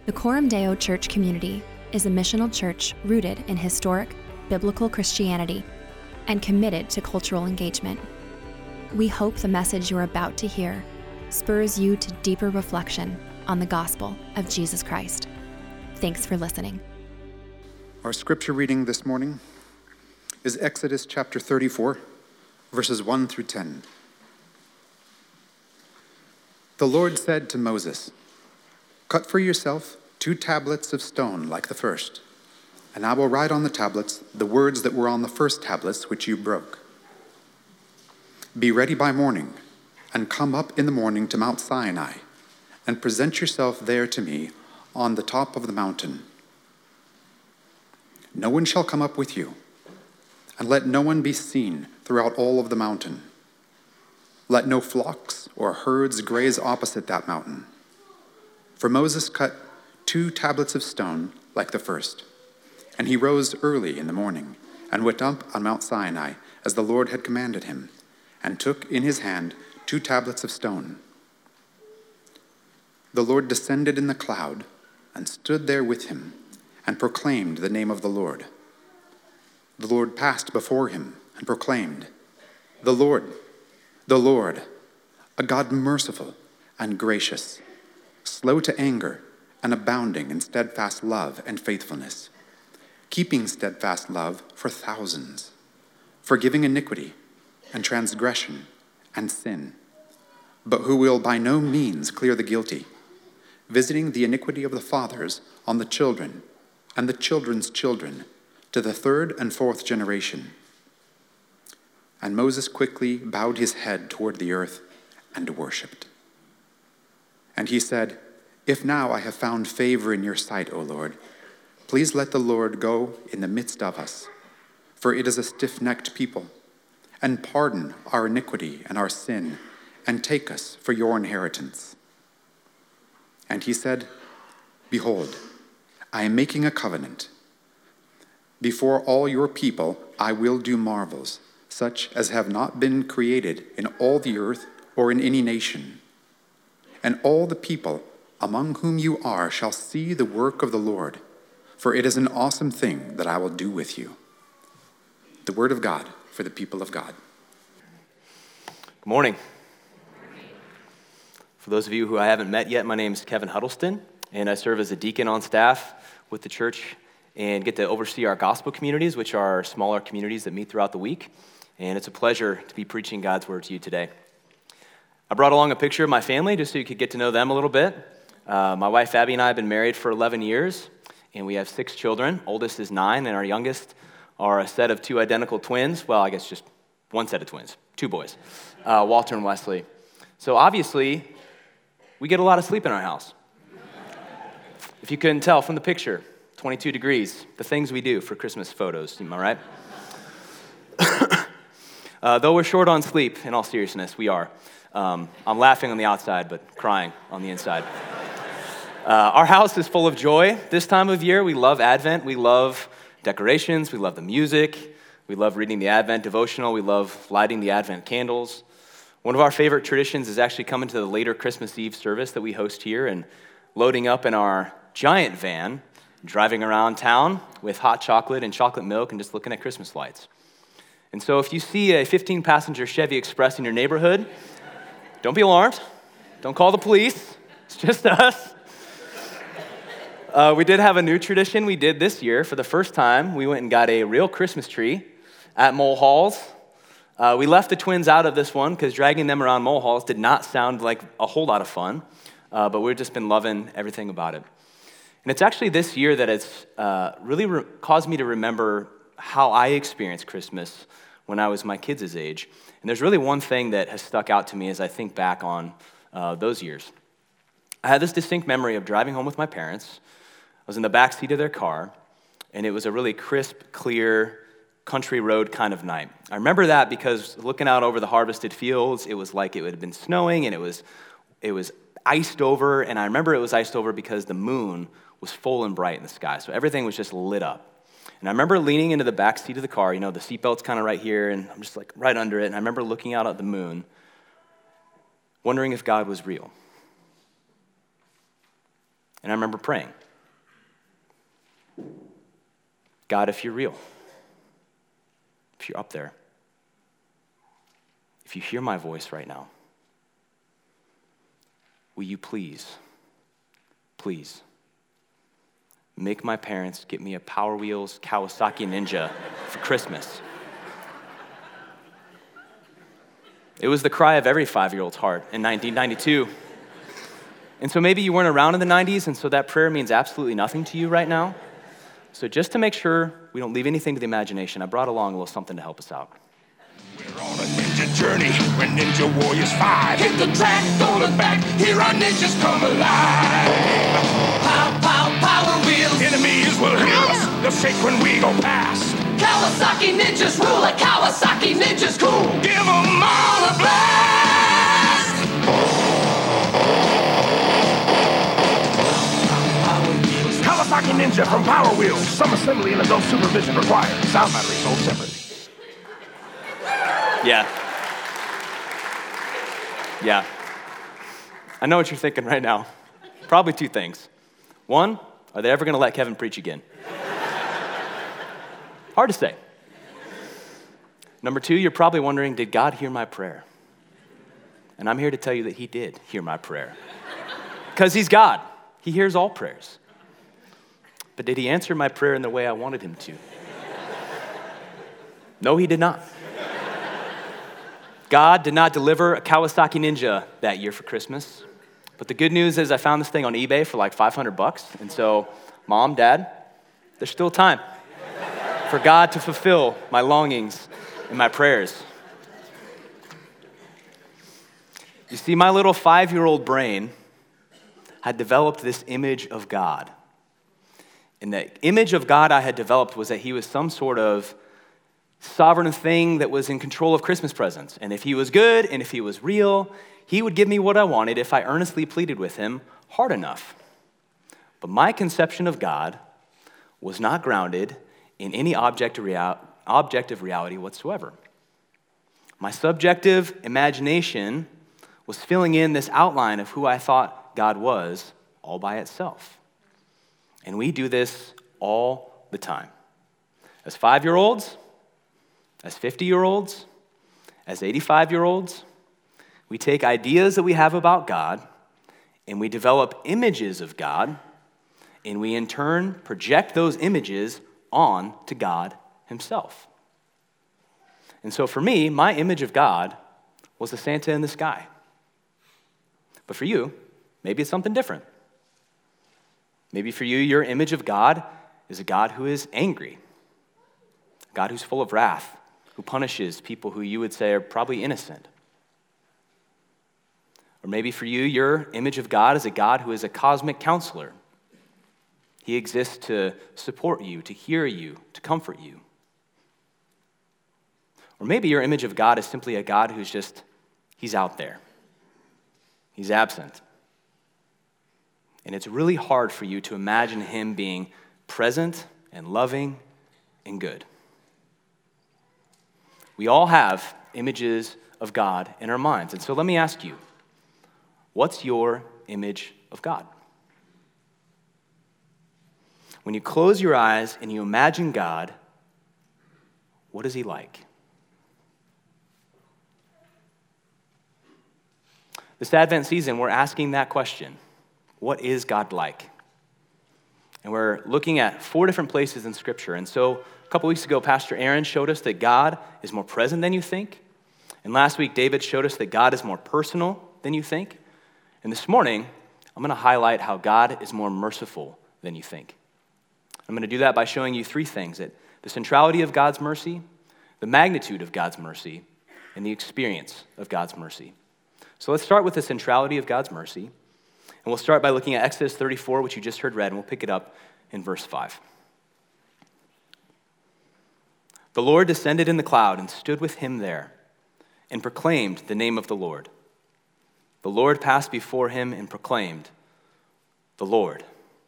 The Coram Deo Church community is a missional church rooted in historic, biblical Christianity and committed to cultural engagement. We hope the message you're about to hear spurs you to deeper reflection on the gospel of Jesus Christ. Thanks for listening. Our scripture reading this morning is Exodus chapter 34, verses 1 through 10. The Lord said to Moses, "Cut for yourself 2 tablets of stone like the first, and I will write on the tablets the words that were on the first tablets which you broke. Be ready by morning, and come up in the morning to Mount Sinai, and present yourself there to me on the top of the mountain. No one shall come up with you, and let no one be seen throughout all of the mountain. Let no flocks or herds graze opposite that mountain." For Moses cut 2 tablets of stone like the first, and he rose early in the morning and went up on Mount Sinai as the Lord had commanded him, and took in his hand 2 tablets of stone. The Lord descended in the cloud and stood there with him and proclaimed the name of the Lord. The Lord passed before him and proclaimed, the Lord, a God merciful and gracious, slow to anger and abounding in steadfast love and faithfulness, keeping steadfast love for thousands, forgiving iniquity and transgression and sin, but who will by no means clear the guilty, visiting the iniquity of the fathers on the children and the children's children to the 3rd and 4th generation. And Moses quickly bowed his head toward the earth and worshipped. And he said, "If now I have found favor in your sight, O Lord, please let the Lord go in the midst of us, for it is a stiff-necked people, and pardon our iniquity and our sin, and take us for your inheritance." And he said, "Behold, I am making a covenant. Before all your people I will do marvels, such as have not been created in all the earth or in any nation. And all the people among whom you are shall see the work of the Lord, for it is an awesome thing that I will do with you." The word of God for the people of God. Good morning. For those of you who I haven't met yet, my name is Kevin Huddleston, and I serve as a deacon on staff with the church and get to oversee our gospel communities, which are smaller communities that meet throughout the week. And it's a pleasure to be preaching God's word to you today. I brought along a picture of my family just so you could get to know them a little bit. My wife Abby and I have been married for 11 years, and we have 6 children. Oldest is 9, and our youngest are a set of 2 identical twins. Well, I guess just one set of twins, 2 boys, Walter and Wesley. So obviously, we get a lot of sleep in our house. If you couldn't tell from the picture, 22 degrees, the things we do for Christmas photos, am I right? Though we're short on sleep, in all seriousness, we are. I'm laughing on the outside, but crying on the inside. Our house is full of joy. This time of year, we love Advent. We love decorations. We love the music. We love reading the Advent devotional. We love lighting the Advent candles. One of our favorite traditions is actually coming to the later Christmas Eve service that we host here and loading up in our giant van, driving around town with hot chocolate and chocolate milk and just looking at Christmas lights. And so if you see a 15-passenger Chevy Express in your neighborhood, don't be alarmed. Don't call the police. It's just us. We did have a new tradition we did this year. For the first time, we went and got a real Christmas tree at Mole Halls. We left the twins out of this one because dragging them around Mole Halls did not sound like a whole lot of fun, but we've just been loving everything about it. And it's actually this year that it's really caused me to remember how I experienced Christmas when I was my kids' age. And there's really one thing that has stuck out to me as I think back on those years. I had this distinct memory of driving home with my parents. I was in the back seat of their car, and it was a really crisp, clear, country road kind of night. I remember that because looking out over the harvested fields, it was like it had been snowing, and it was iced over, and I remember it was iced over because the moon was full and bright in the sky, so everything was just lit up. And I remember leaning into the back seat of the car, the seatbelt's kind of right here, and I'm just like right under it, and I remember looking out at the moon, wondering if God was real. And I remember praying, God, if you're real, if you're up there, if you hear my voice right now, will you please make my parents get me a Power Wheels Kawasaki Ninja for Christmas? It was the cry of every 5-year-old's heart in 1992. And so maybe you weren't around in the 90s, and so that prayer means absolutely nothing to you right now. So just to make sure we don't leave anything to the imagination, I brought along a little something to help us out. We're on a ninja journey, we're Ninja Warriors 5. Hit the track, don't look back, here our ninjas come alive. Pow, pow, Power Wheels. Enemies will hear us, they'll shake when we go past. Kawasaki Ninjas rule, a Kawasaki Ninjas cool. Give them all a blast. Kawasaki Ninja from Power Wheels. Some assembly and adult supervision required. Sound battery sold separately. Yeah. I know what you're thinking right now. Probably 2 things. 1, are they ever going to let Kevin preach again? Hard to say. Number 2, you're probably wondering, did God hear my prayer? And I'm here to tell you that he did hear my prayer. Because he's God. He hears all prayers. But did he answer my prayer in the way I wanted him to? No, he did not. God did not deliver a Kawasaki Ninja that year for Christmas. But the good news is I found this thing on eBay for like $500. And so, Mom, Dad, there's still time for God to fulfill my longings and my prayers. You see, my little 5-year-old brain had developed this image of God. And the image of God I had developed was that he was some sort of sovereign thing that was in control of Christmas presents. And if he was good and if he was real, he would give me what I wanted if I earnestly pleaded with him hard enough. But my conception of God was not grounded in any objective reality whatsoever. My subjective imagination was filling in this outline of who I thought God was all by itself. And we do this all the time. As 5-year-olds, as 50-year-olds, as 85-year-olds, we take ideas that we have about God and we develop images of God, and we in turn project those images on to God himself. And so for me, my image of God was the Santa in the sky. But for you, maybe it's something different. Maybe for you, your image of God is a God who is angry, a God who's full of wrath, who punishes people who you would say are probably innocent. Or maybe for you, your image of God is a God who is a cosmic counselor. He exists to support you, to hear you, to comfort you. Or maybe your image of God is simply a God who's just, he's out there. He's absent. And it's really hard for you to imagine him being present and loving and good. We all have images of God in our minds. And so let me ask you, what's your image of God? When you close your eyes and you imagine God, what is he like? This Advent season, we're asking that question. What is God like? And we're looking at 4 different places in Scripture. And so a couple weeks ago, Pastor Aaron showed us that God is more present than you think. And last week, David showed us that God is more personal than you think. And this morning, I'm going to highlight how God is more merciful than you think. I'm going to do that by showing you 3 things: that the centrality of God's mercy, the magnitude of God's mercy, and the experience of God's mercy. So let's start with the centrality of God's mercy. And we'll start by looking at Exodus 34, which you just heard read, and we'll pick it up in verse 5. The Lord descended in the cloud and stood with him there and proclaimed the name of the Lord. The Lord passed before him and proclaimed, the Lord,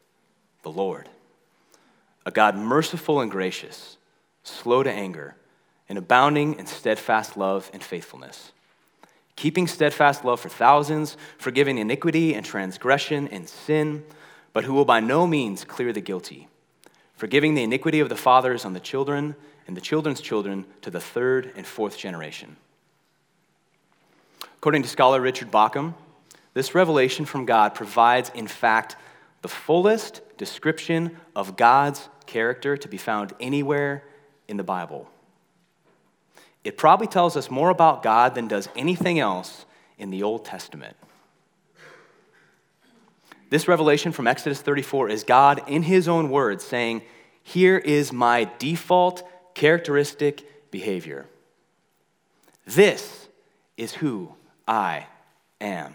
a God merciful and gracious, slow to anger, and abounding in steadfast love and faithfulness, keeping steadfast love for thousands, forgiving iniquity and transgression and sin, but who will by no means clear the guilty, forgiving the iniquity of the fathers on the children and the children's children to the third and fourth generation. According to scholar Richard Bauckham, this revelation from God provides, in fact, the fullest description of God's character to be found anywhere in the Bible. It probably tells us more about God than does anything else in the Old Testament. This revelation from Exodus 34 is God in his own words saying, here is my default characteristic behavior. This is who I am.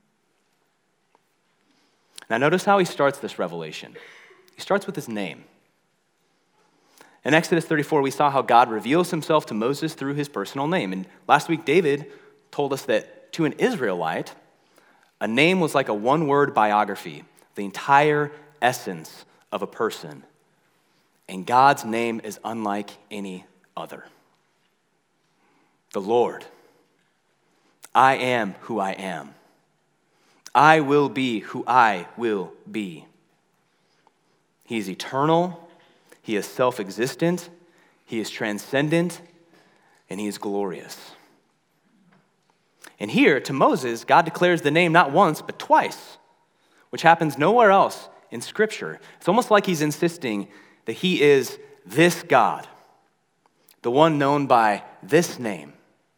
Now notice how he starts this revelation. He starts with his name. In Exodus 34, we saw how God reveals himself to Moses through his personal name. And last week, David told us that to an Israelite, a name was like a one-word biography, the entire essence of a person. And God's name is unlike any other. The Lord. I am who I am. I will be who I will be. He is eternal. He is self-existent, he is transcendent, and he is glorious. And here, to Moses, God declares the name not once, but twice, which happens nowhere else in Scripture. It's almost like he's insisting that he is this God, the one known by this name.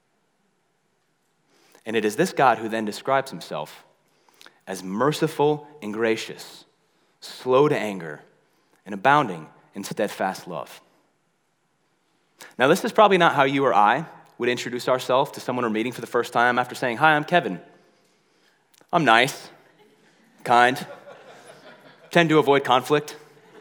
And it is this God who then describes himself as merciful and gracious, slow to anger, and abounding in steadfast love. Now, this is probably not how you or I would introduce ourselves to someone we're meeting for the first time after saying, hi, I'm Kevin. I'm nice, kind, tend to avoid conflict.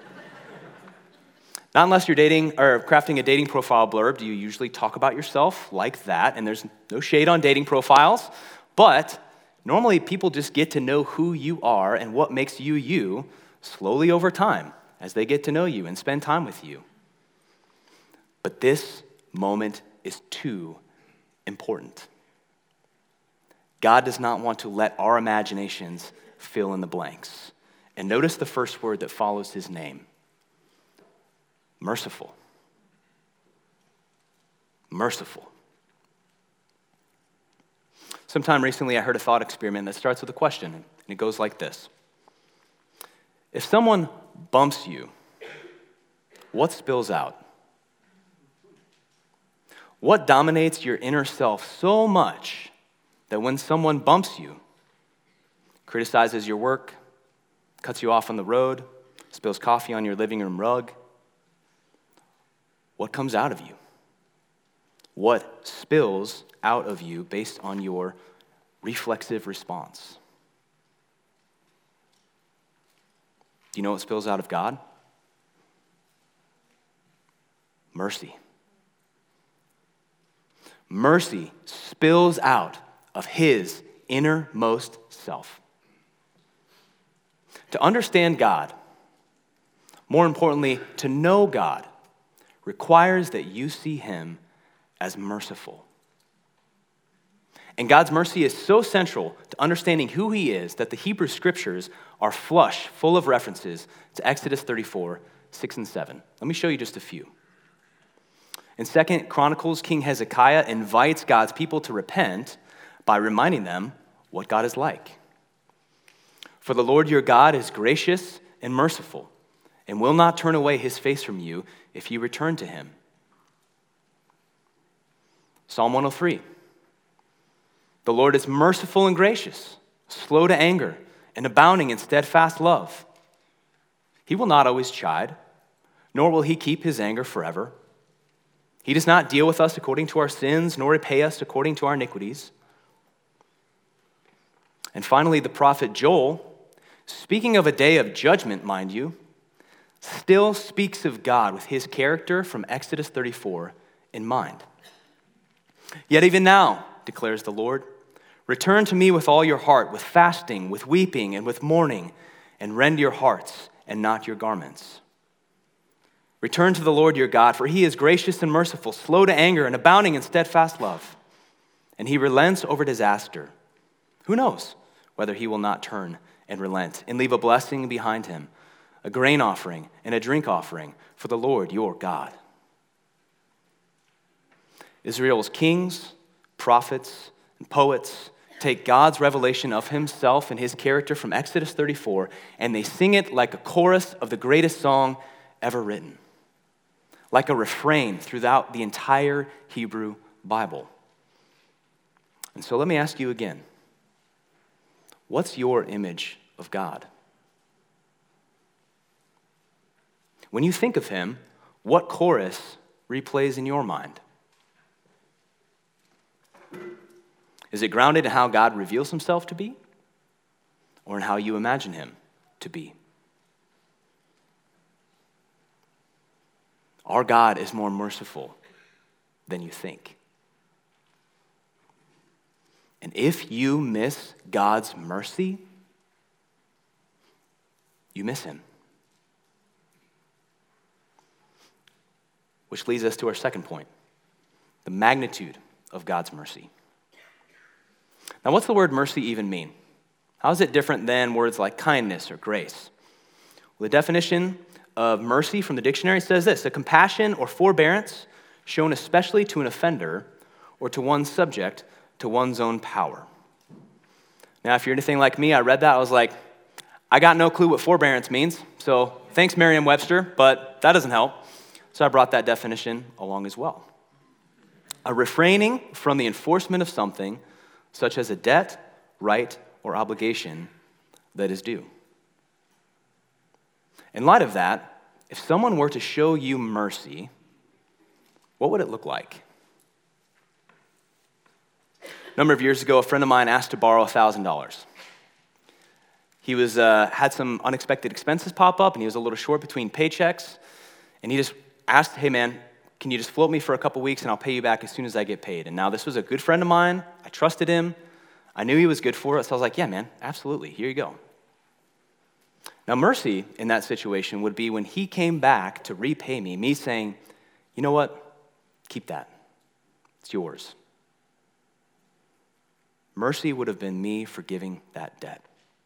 Not unless you're dating or crafting a dating profile blurb do you usually talk about yourself like that, and there's no shade on dating profiles, but normally people just get to know who you are and what makes you you slowly over time, as they get to know you and spend time with you. But this moment is too important. God does not want to let our imaginations fill in the blanks. And notice the first word that follows his name. Merciful. Merciful. Sometime recently I heard a thought experiment that starts with a question, and it goes like this. If someone bumps you, what spills out? What dominates your inner self so much that when someone bumps you, criticizes your work, cuts you off on the road, spills coffee on your living room rug, what comes out of you? What spills out of you based on your reflexive response? Do you know what spills out of God? Mercy. Mercy spills out of his innermost self. To understand God, more importantly, to know God, requires that you see him as merciful. And God's mercy is so central to understanding who he is that the Hebrew scriptures are flush, full of references to Exodus 34, 6 and 7. Let me show you just a few. In 2 Chronicles, King Hezekiah invites God's people to repent by reminding them what God is like. For the Lord your God is gracious and merciful, and will not turn away his face from you if you return to him. Psalm 103. The Lord is merciful and gracious, slow to anger, and abounding in steadfast love. He will not always chide, nor will he keep his anger forever. He does not deal with us according to our sins, nor repay us according to our iniquities. And finally, the prophet Joel, speaking of a day of judgment, mind you, still speaks of God with his character from Exodus 34 in mind. Yet even now, declares the Lord, return to me with all your heart, with fasting, with weeping, and with mourning, and rend your hearts and not your garments. Return to the Lord your God, for he is gracious and merciful, slow to anger, and abounding in steadfast love. And he relents over disaster. Who knows whether he will not turn and relent and leave a blessing behind him, a grain offering and a drink offering for the Lord your God. Israel's kings, prophets, and poets take God's revelation of himself and his character from Exodus 34, and they sing it like a chorus of the greatest song ever written, like a refrain throughout the entire Hebrew Bible. And so let me ask you again, what's your image of God? When you think of him, what chorus replays in your mind? Is it grounded in how God reveals himself to be, or in how you imagine him to be? Our God is more merciful than you think. And if you miss God's mercy, you miss him. Which leads us to our second point, the magnitude of God's mercy. Now, what's the word mercy even mean? How is it different than words like kindness or grace? Well, the definition of mercy from the dictionary says this: a compassion or forbearance shown especially to an offender or to one subject to one's own power. Now, if you're anything like me, I read that, I was like, I got no clue what forbearance means, so thanks Merriam-Webster, but that doesn't help. So I brought that definition along as well. A refraining from the enforcement of something, such as a debt, right, or obligation that is due. In light of that, if someone were to show you mercy, what would it look like? A number of years ago, a friend of mine asked to borrow $1,000. He had some unexpected expenses pop up, and he was a little short between paychecks, and he just asked, hey man, can you just float me for a couple weeks and I'll pay you back as soon as I get paid? And now this was a good friend of mine. I trusted him. I knew he was good for it, so I was like, yeah man, absolutely, here you go. Now mercy in that situation would be when he came back to repay me saying, you know what, keep that, it's yours. Mercy would have been me forgiving that debt.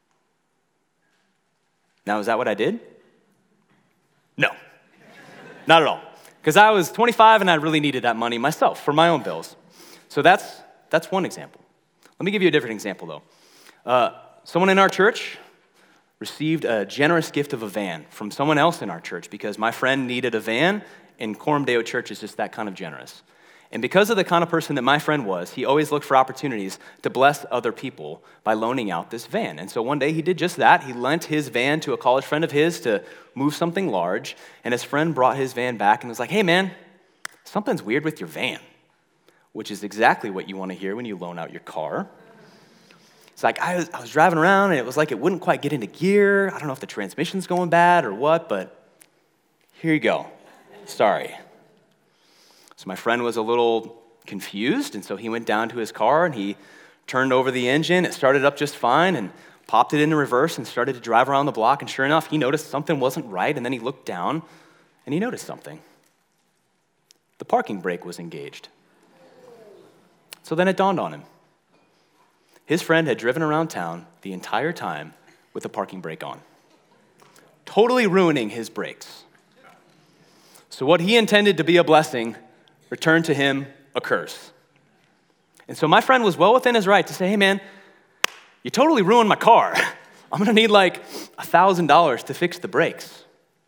Now, is that what I did? No, not at all. Because I was 25 and I really needed that money myself for my own bills. So that's one example. Let me give you a different example, though. Someone in our church received a generous gift of a van from someone else in our church because my friend needed a van, and Coram Deo Church is just that kind of generous. And because of the kind of person that my friend was, he always looked for opportunities to bless other people by loaning out this van. And so one day he did just that. He lent his van to a college friend of his to move something large, and his friend brought his van back and was like, hey man, something's weird with your van, which is exactly what you want to hear when you loan out your car. It's like, I was driving around and it was like it wouldn't quite get into gear. I don't know if the transmission's going bad or what, but here you go. Sorry. So my friend was a little confused, and so he went down to his car and he turned over the engine. It started up just fine and popped it into reverse and started to drive around the block, and sure enough, he noticed something wasn't right, and then he looked down and he noticed something. The parking brake was engaged. So then it dawned on him. His friend had driven around town the entire time with the parking brake on, totally ruining his brakes. So what he intended to be a blessing returned to him a curse. And so my friend was well within his right to say, hey man, you totally ruined my car. I'm gonna need like $1,000 to fix the brakes.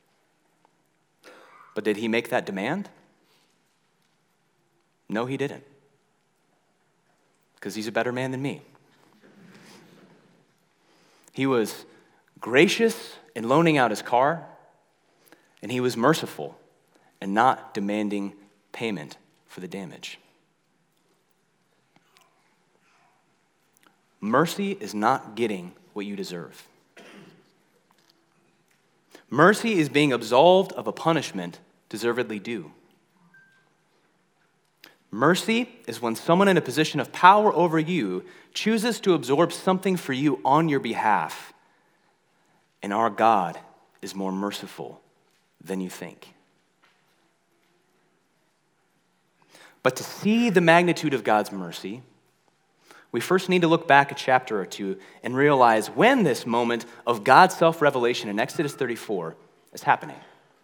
But did he make that demand? No, he didn't. Because he's a better man than me. He was gracious in loaning out his car, and he was merciful and not demanding payment for the damage. Mercy is not getting what you deserve. Mercy is being absolved of a punishment deservedly due. Mercy is when someone in a position of power over you chooses to absorb something for you on your behalf. And our God is more merciful than you think. But to see the magnitude of God's mercy, we first need to look back a chapter or two and realize when this moment of God's self-revelation in Exodus 34 is happening.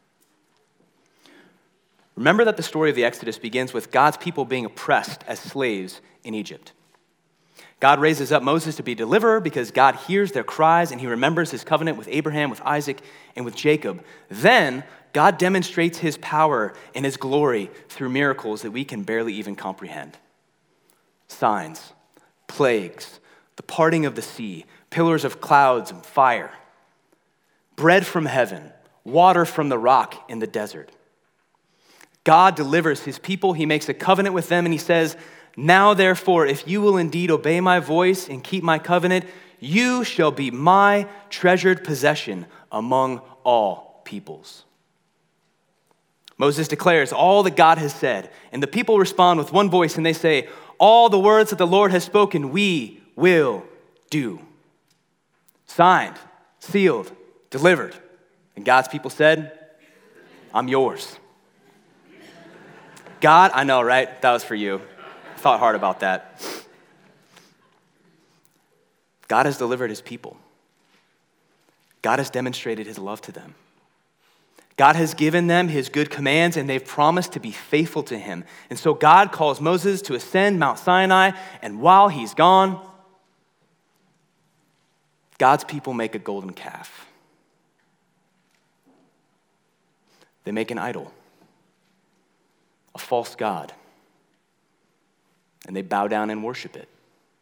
Remember that the story of the Exodus begins with God's people being oppressed as slaves in Egypt. God raises up Moses to be deliverer because God hears their cries and he remembers his covenant with Abraham, with Isaac, and with Jacob. Then God demonstrates his power and his glory through miracles that we can barely even comprehend. Signs, plagues, the parting of the sea, pillars of clouds and fire, bread from heaven, water from the rock in the desert. God delivers his people. He makes a covenant with them and he says, "Now therefore, if you will indeed obey my voice and keep my covenant, you shall be my treasured possession among all peoples." Moses declares all that God has said, and the people respond with one voice and they say, "All the words that the Lord has spoken, we will do." Signed, sealed, delivered. And God's people said, "I'm yours." God, I know, right? That was for you. I thought hard about that. God has delivered his people. God has demonstrated his love to them. God has given them his good commands, and they've promised to be faithful to him. And so God calls Moses to ascend Mount Sinai, and while he's gone, God's people make a golden calf. They make an idol, a false god, and they bow down and worship it.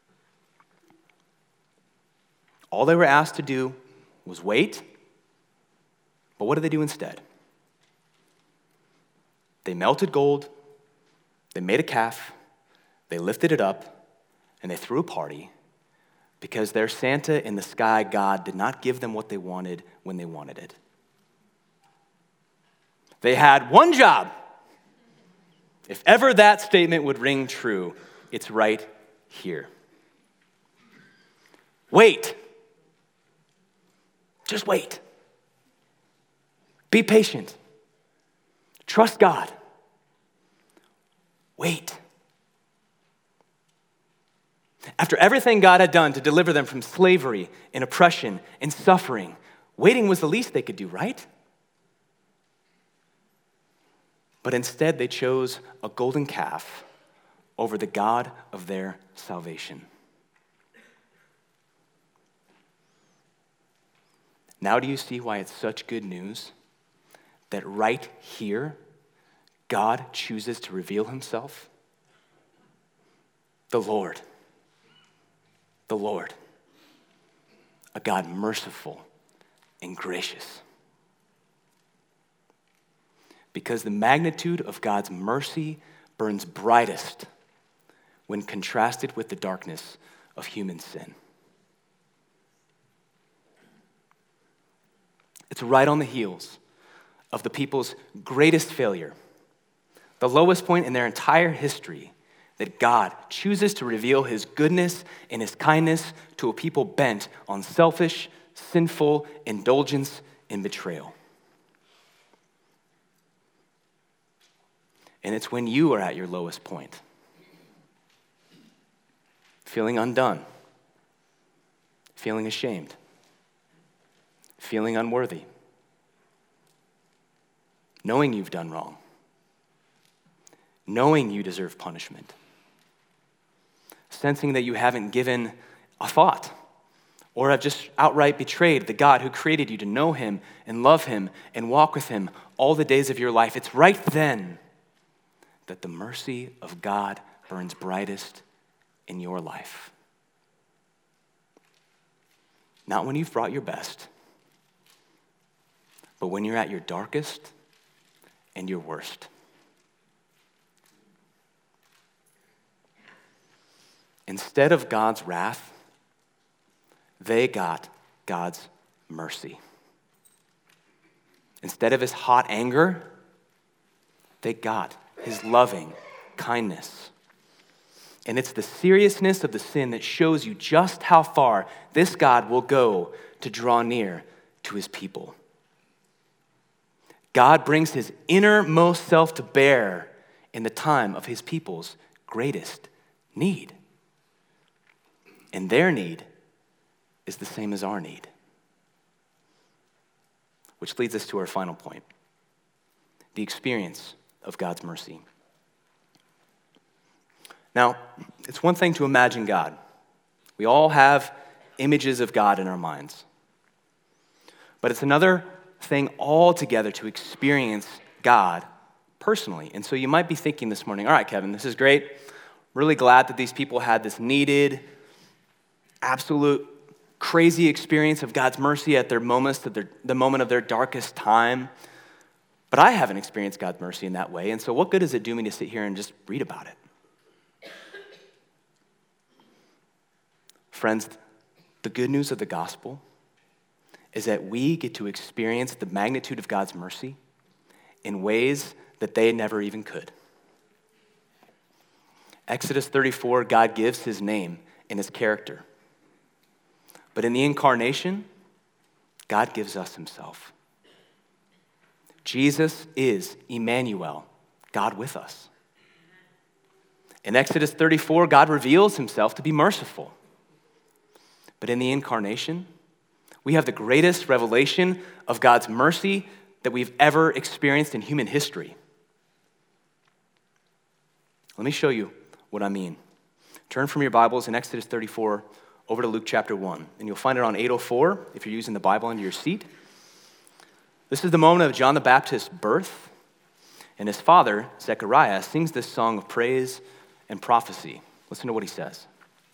All they were asked to do was wait, but what did they do instead? They melted gold, they made a calf, they lifted it up, and they threw a party because their Santa in the sky God did not give them what they wanted when they wanted it. They had one job. If ever that statement would ring true, it's right here. Wait. Just wait. Be patient. Trust God. Wait. After everything God had done to deliver them from slavery and oppression and suffering, waiting was the least they could do, right? But instead, they chose a golden calf over the God of their salvation. Now do you see why it's such good news that right here, God chooses to reveal himself? The Lord, a God merciful and gracious. Because the magnitude of God's mercy burns brightest when contrasted with the darkness of human sin. It's right on the heels of the people's greatest failure, the lowest point in their entire history, that God chooses to reveal his goodness and his kindness to a people bent on selfish, sinful indulgence and betrayal. And it's when you are at your lowest point, feeling undone, feeling ashamed, feeling unworthy, knowing you've done wrong, knowing you deserve punishment, sensing that you haven't given a thought or have just outright betrayed the God who created you to know him and love him and walk with him all the days of your life. It's right then that the mercy of God burns brightest in your life. Not when you've brought your best, but when you're at your darkest and your worst. Instead of God's wrath, they got God's mercy. Instead of his hot anger, they got his loving kindness. And it's the seriousness of the sin that shows you just how far this God will go to draw near to his people. God brings his innermost self to bear in the time of his people's greatest need. and their need is the same as our need. Which leads us to our final point, the experience of God's mercy. Now, it's one thing to imagine God. We all have images of God in our minds. But it's another thing altogether to experience God personally. And so you might be thinking this morning, all right, Kevin, this is great. Really glad that these people had this needed, absolute, crazy experience of God's mercy at their moments, at the moment of their darkest time. But I haven't experienced God's mercy in that way. And so what good does it do me to sit here and just read about it? Friends, the good news of the gospel is that we get to experience the magnitude of God's mercy in ways that they never even could. Exodus 34, God gives his name and his character. But in the incarnation, God gives us himself. Jesus is Emmanuel, God with us. In Exodus 34, God reveals himself to be merciful. But in the incarnation, we have the greatest revelation of God's mercy that we've ever experienced in human history. Let me show you what I mean. Turn from your Bibles in Exodus 34 over to Luke chapter 1, and you'll find it on 804 if you're using the Bible under your seat. This is the moment of John the Baptist's birth, and his father, Zechariah, sings this song of praise and prophecy. Listen to what he says.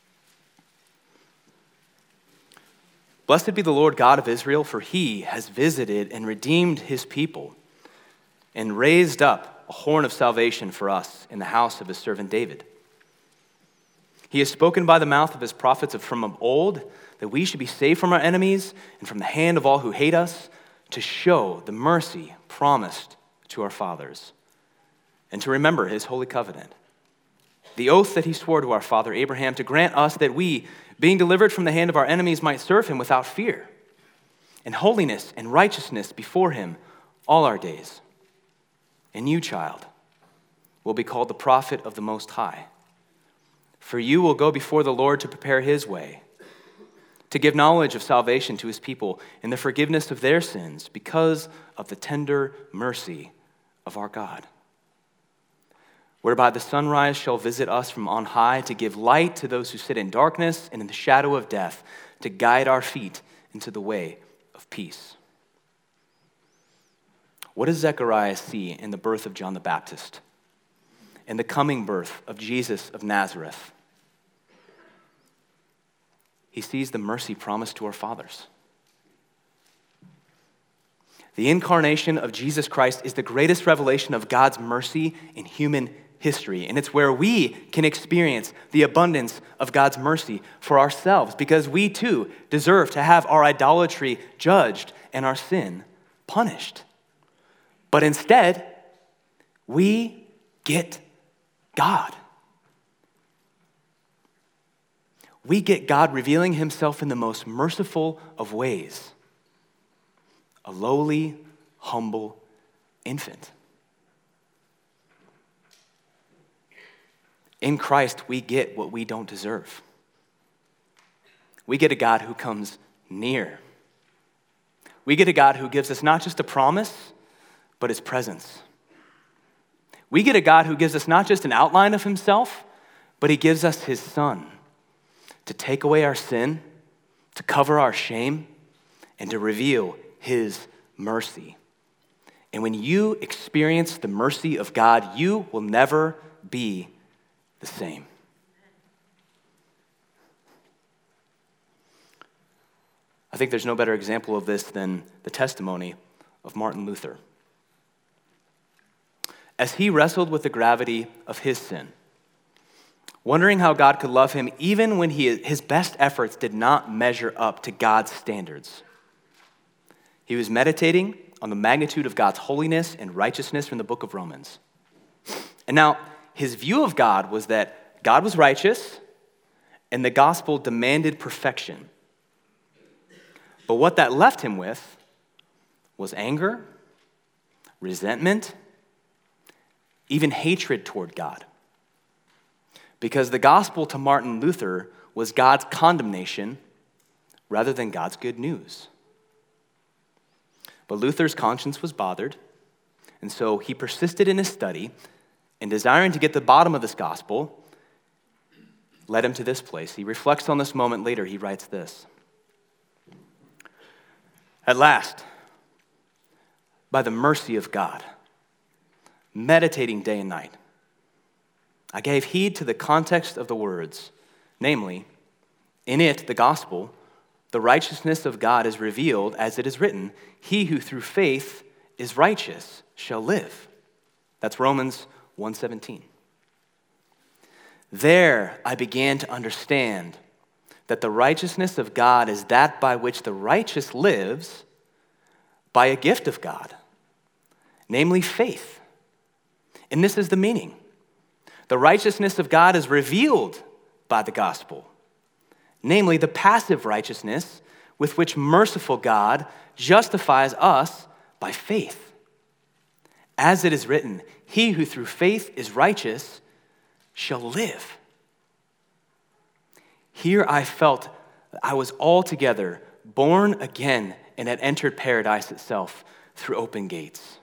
Blessed be the Lord God of Israel, for he has visited and redeemed his people and raised up a horn of salvation for us in the house of his servant David. He has spoken by the mouth of his prophets from of old that we should be saved from our enemies and from the hand of all who hate us, to show the mercy promised to our fathers and to remember his holy covenant, the oath that he swore to our father Abraham, to grant us that we, being delivered from the hand of our enemies, might serve him without fear, in holiness and righteousness before him all our days. And you, child, will be called the prophet of the Most High, for you will go before the Lord to prepare his way, to give knowledge of salvation to his people and the forgiveness of their sins because of the tender mercy of our God, whereby the sunrise shall visit us from on high, to give light to those who sit in darkness and in the shadow of death, to guide our feet into the way of peace. What does Zechariah see in the birth of John the Baptist and the coming birth of Jesus of Nazareth? He sees the mercy promised to our fathers. The incarnation of Jesus Christ is the greatest revelation of God's mercy in human history, and it's where we can experience the abundance of God's mercy for ourselves, because we too deserve to have our idolatry judged and our sin punished. But instead, we get God. We get God revealing himself in the most merciful of ways, a lowly, humble infant. In Christ, we get what we don't deserve. We get a God who comes near. We get a God who gives us not just a promise, but his presence. We get a God who gives us not just an outline of himself, but he gives us his Son to take away our sin, to cover our shame, and to reveal his mercy. And when you experience the mercy of God, you will never be the same. I think there's no better example of this than the testimony of Martin Luther. As he wrestled with the gravity of his sin, wondering how God could love him even when his best efforts did not measure up to God's standards, he was meditating on the magnitude of God's holiness and righteousness from the book of Romans. And now, his view of God was that God was righteous and the gospel demanded perfection. But what that left him with was anger, resentment, even hatred toward God. because the gospel to Martin Luther was God's condemnation rather than God's good news. But Luther's conscience was bothered, and so he persisted in his study, and desiring to get to the bottom of this gospel led him to this place. He reflects on this moment later. He writes this: "At last, by the mercy of God, meditating day and night, I gave heed to the context of the words, namely, in it, the gospel, the righteousness of God is revealed, as it is written, he who through faith is righteous shall live." That's Romans 1:17. There I began to understand that the righteousness of God is that by which the righteous lives by a gift of God, namely faith. And this is the meaning. The righteousness of God is revealed by the gospel, namely the passive righteousness with which merciful God justifies us by faith. As it is written, he who through faith is righteous shall live. Here I felt that I was altogether born again and had entered paradise itself through open gates.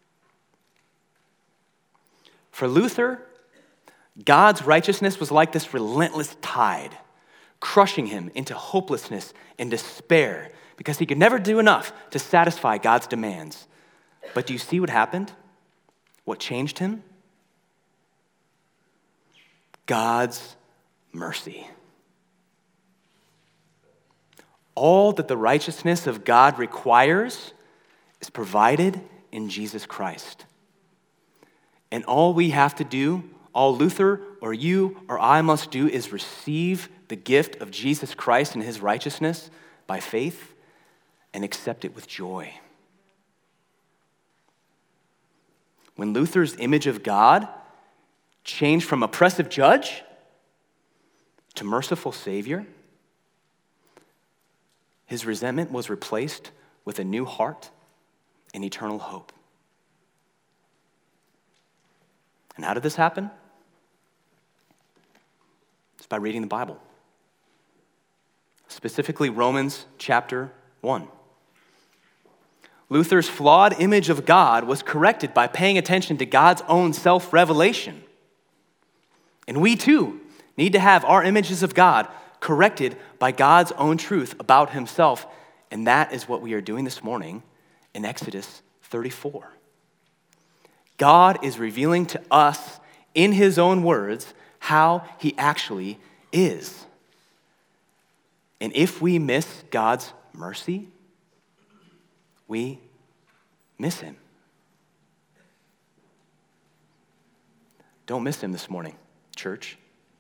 For Luther, God's righteousness was like this relentless tide, crushing him into hopelessness and despair because he could never do enough to satisfy God's demands. But do you see what happened? What changed him? God's mercy. All that the righteousness of God requires is provided in Jesus Christ. And all we have to do, all Luther or you or I must do, is receive the gift of Jesus Christ and his righteousness by faith and accept it with joy. When Luther's image of God changed from oppressive judge to merciful Savior, his resentment was replaced with a new heart and eternal hope. And how did this happen? It's by reading the Bible. Specifically, Romans chapter 1. Luther's flawed image of God was corrected by paying attention to God's own self-revelation. And we too need to have our images of God corrected by God's own truth about himself. And that is what we are doing this morning in Exodus 34. God is revealing to us in his own words how he actually is. And if we miss God's mercy, we miss him. Don't miss him this morning, church.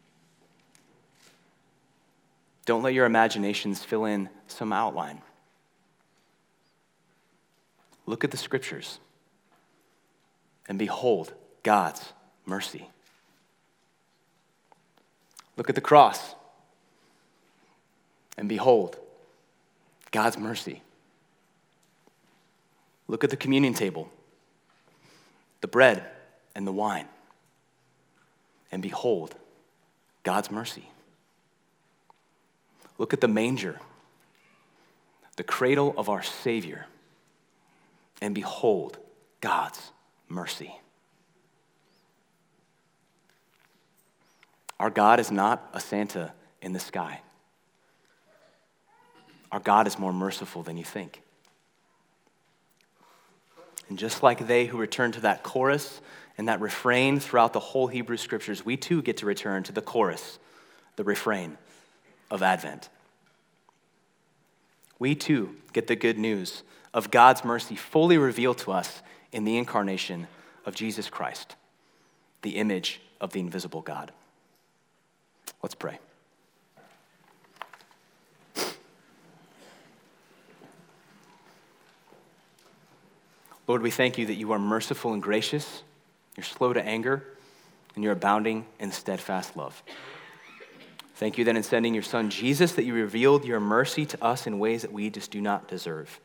Don't let your imaginations fill in some outline. Look at the scriptures and behold God's mercy. Look at the cross and behold God's mercy. Look at the communion table, the bread and the wine, and behold God's mercy. Look at the manger, the cradle of our Savior, and behold God's mercy. Our God is not a Santa in the sky. Our God is more merciful than you think. And just like they who return to that chorus and that refrain throughout the whole Hebrew Scriptures, we too get to return to the chorus, the refrain of Advent. We too get the good news of God's mercy fully revealed to us in the incarnation of Jesus Christ, the image of the invisible God. Let's pray. Lord, we thank you that you are merciful and gracious, you're slow to anger, and you're abounding in steadfast love. Thank you that in sending your son Jesus, that you revealed your mercy to us in ways that we just do not deserve.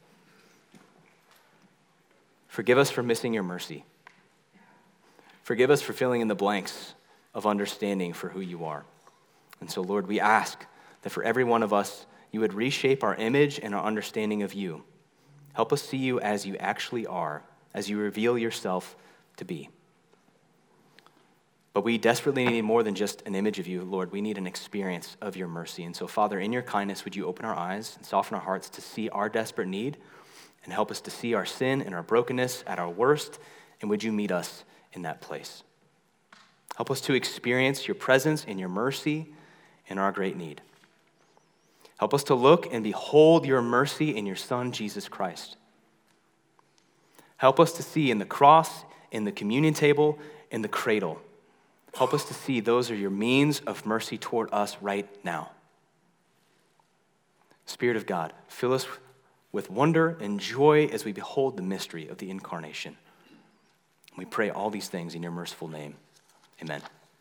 Forgive us for missing your mercy. Forgive us for filling in the blanks of understanding for who you are. And so, Lord, we ask that for every one of us, you would reshape our image and our understanding of you. Help us see you as you actually are, as you reveal yourself to be. But we desperately need more than just an image of you, Lord. We need an experience of your mercy. And so, Father, in your kindness, would you open our eyes and soften our hearts to see our desperate need and help us to see our sin and our brokenness at our worst, and would you meet us in that place? Help us to experience your presence and your mercy in our great need. Help us to look and behold your mercy in your Son, Jesus Christ. Help us to see in the cross, in the communion table, in the cradle. Help us to see those are your means of mercy toward us right now. Spirit of God, fill us with wonder and joy as we behold the mystery of the incarnation. We pray all these things in your merciful name. Amen.